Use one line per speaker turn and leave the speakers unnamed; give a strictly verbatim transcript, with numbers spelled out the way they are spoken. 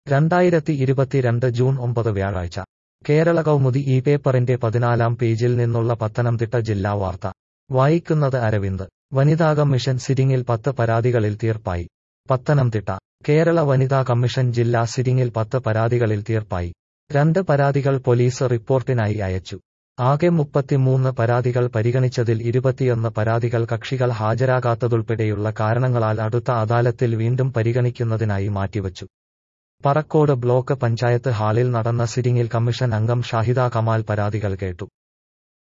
രണ്ടായിരത്തി ഇരുപത്തിരണ്ട് ജൂൺ ഒമ്പത് വ്യാഴാഴ്ച കേരള കൗമുദി ഈ പേപ്പറിന്റെ പതിനാലാം പേജിൽ നിന്നുള്ള പത്തനംതിട്ട ജില്ലാ വാർത്ത വായിക്കുന്നത് അരവിന്ദ്. വനിതാ കമ്മീഷൻ സിറ്റിംഗിൽ പത്ത് പരാതികളിൽ തീർപ്പായി. പത്തനംതിട്ട കേരള വനിതാ കമ്മീഷൻ ജില്ലാ സിറ്റിംഗിൽ പത്ത് പരാതികളിൽ തീർപ്പായി. രണ്ട് പരാതികൾ പോലീസ് റിപ്പോർട്ടിനായി അയച്ചു. ആകെ മുപ്പത്തിമൂന്ന് പരാതികൾ പരിഗണിച്ചതിൽ ഇരുപത്തിയൊന്ന് പരാതികൾ കക്ഷികൾ ഹാജരാകാത്തതുൾപ്പെടെയുള്ള കാരണങ്ങളാൽ അടുത്ത അദാലത്തിൽ വീണ്ടും പരിഗണിക്കുന്നതിനായി മാറ്റിവച്ചു. പറക്കോട് ബ്ലോക്ക് പഞ്ചായത്ത് ഹാളിൽ നടന്ന സിറ്റിംഗിൽ കമ്മീഷൻ അംഗം ഷാഹിദ കമാൽ പരാതികൾ കേട്ടു.